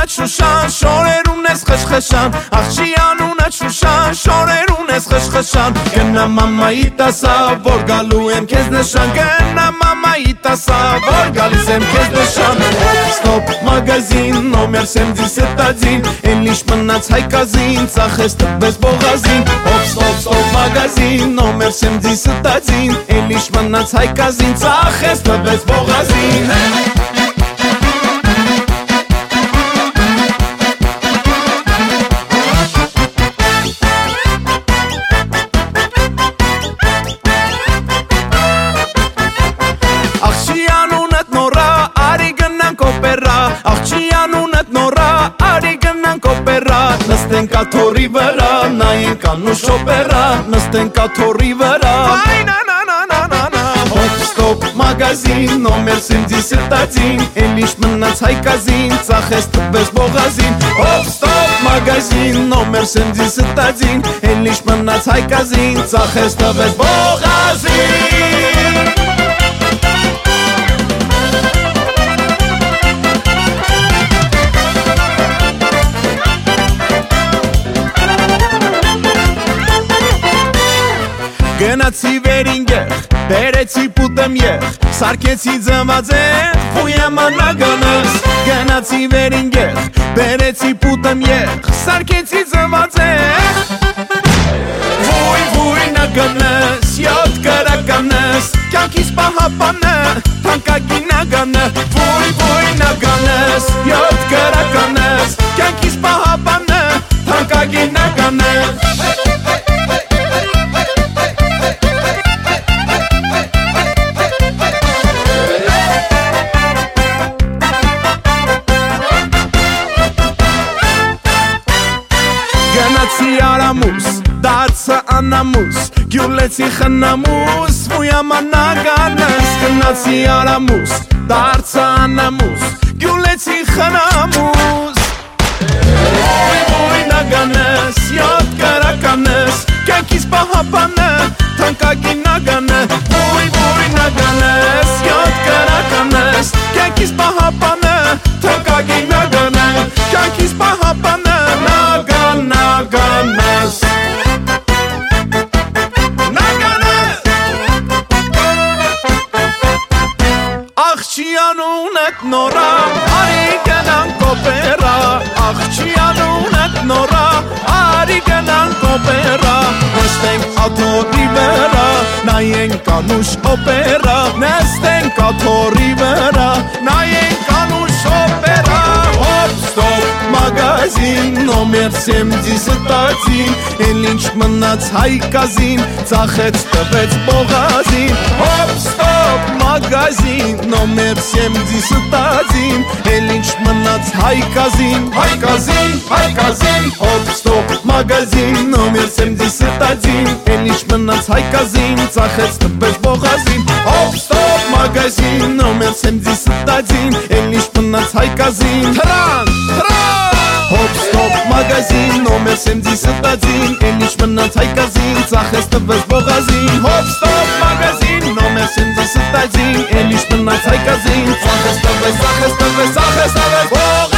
անունդ Շուշան, շորերուն ես խշխշան, աղջի անունդ Շուշան, շորերուն ես խշխշան, գնա մամայի տասա, որ գալու եմ քեզ նշան, գնա մամայի տասա, որ գալիս եմ քեզ նշան, ստոպ մագազին, նոմեր 71, էլիշ մնաց հայկազին, ծախես տվես բողազին, ստոպ մագազին, նոմեր 71, էլիշ մնաց հայկազին, ծախես տվես բողազին Աղջի անունդ նորա, արի գնանք օպերա, աղջի անունդ նորա, արի գնանք օպերա, նստենք աթոռի վրա, նայենք անուշ օպերա, նստենք աթոռի վրա Ստոպ մագազին, նոմեր 71, էլիշ մնաց հայկազին, ծախես տվես բողազին Ստոպ մագազին, նոմեր 71, էլիշ մնաց հայկազին, ծախես տվես բողազին Գնացի վերինգեղ, բերեցի պուտեմ եխ, սարկեցի ձմաձեղ, վույամանագանս Գնացի վերինգեղ, բերեցի պուտեմ եխ, սարկեցի ձմաձեղ Վույ նագանս, յոտ կրականս, կյանքիս պահապանը, թանկագինագանը Վույ նագանս, յոտ կրականս, կյանքիս պահապանը, թանկագինագանը Գնացի արամուս, դարձա անամուս, գյուլեցի խնամուս, վույամանագանս Գնացի արամուս, դարձա անամուս, գյուլեցի խնամուս Վույ նագանս, յոտ կրականս, կյանքիս պահապանը, թանկագինագանը Վույ նագանս, յոտ կրականս, կյանքիս պահապանը, թանկագինագանը Կյանքիս պահապանը, նագանս Աղջի անունդ նորա, արի գնանք օպերա Աղջի անունդ նորա, արի գնանք օպերա Նստենք աթոռի վրա, նայենք անուշ օպերա Նստենք աթոռի վրա, նայենք անուշ օպերա Ստոպ մագազին, նոմեր 71, էլ ինչ մնաց հայկազին, ծախեց տվեց բողազին Ստոպ մագազին, նոմեր 70, էլ ինչ մնաց հայկազին, հայկազին Ստոպ մագազին, նոմեր 71, էլ ինչ մնաց հայկազին, ծախեց տվեց բողազին Ստոպ մագազին, նոմեր 71, էլ ինչ մնաց հայկազին Թրան Ստոպ մագազին, նոմեր 71, էլ ինչ մնաց հայկազին, ծախես տվես բողազին Ստոպ մագազին, նոմեր 71, էլ ինչ մնաց հայկազին, ծախես տվես բողազին